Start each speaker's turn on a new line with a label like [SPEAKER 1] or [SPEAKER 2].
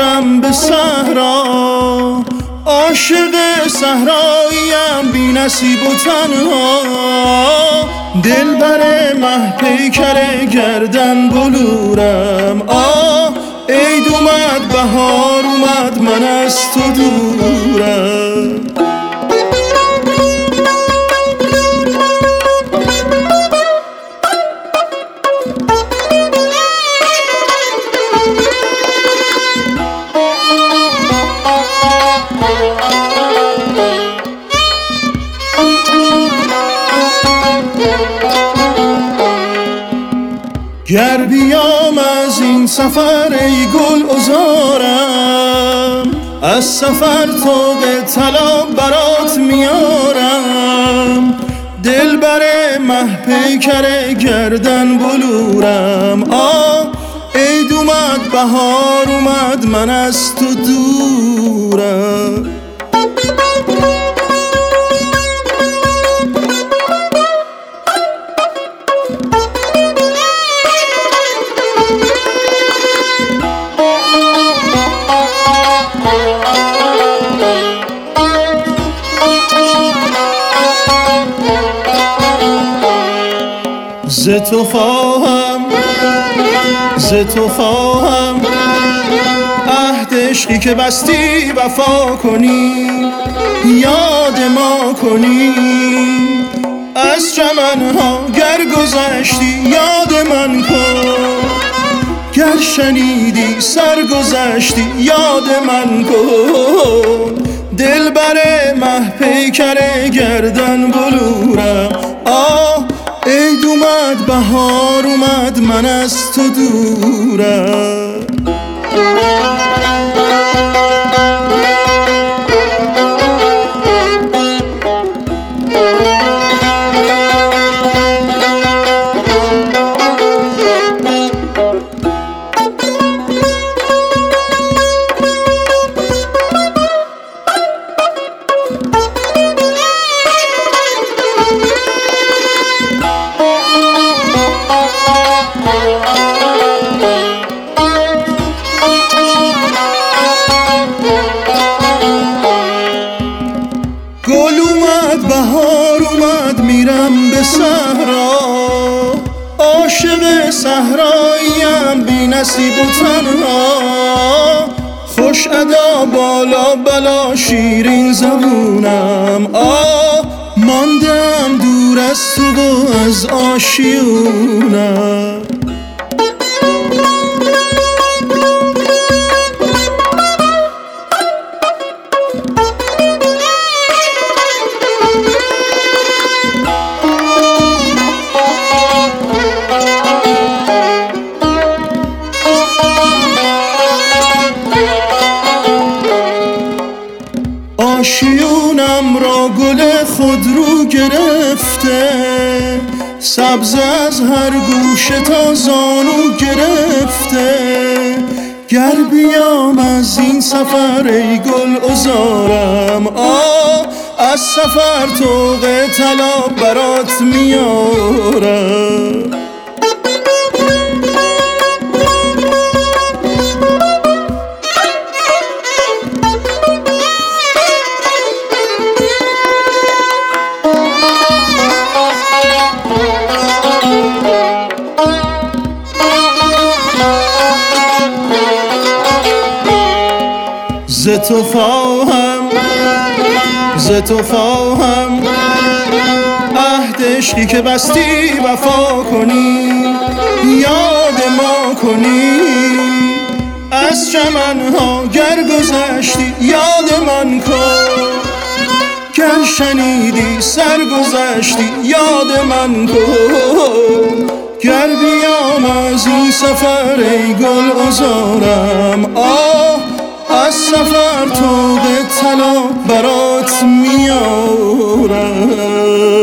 [SPEAKER 1] میرم به صحرا، عاشق صحراییم بی نصیب و تنها. دلبر مه پیکر گردن بلورم، عید اومد بهار اومد من از تو دورم. گر بیام از این سفر ای گل عذارم، از سفر طوق طلا برات میارم. دلبر مه پیکر گردن بلورم، عید اومد بهار اومد من از تو دورم. ز تو خواهم عهد عشقی که بستی وفا کنی، یاد ما کنی. از چمنها گر گذشتی یاد من کن، گر شنیدی سرگذشتی یاد من کن. دلبر مه پیکر گردن بلورم، عید اومد بهار اومد من از تو دورم. گل اومد بهار اومد میرم به صحرا، عاشق صحراییم بی نصیب و تنها. خوش ادا بالا بلا شیرین زبونم، ماندم دور از تو و از آشیونم. آشیونم را گل خود رو گرفته، سبز از هر گوشه تا زانو گرفته. گر بیام از این سفر ای گل عذارم، از سفر طوق طلا برات میارم. ز تو خواهم عهد عشقی که بستی وفا کنی، یاد ما کنی. از چمنها گر گذشتی یاد من کن، گر شنیدی سرگذشتی یاد من کن. گر بیام از این سفر ای گل عذارم، از سفر طوق طلا برات میارم.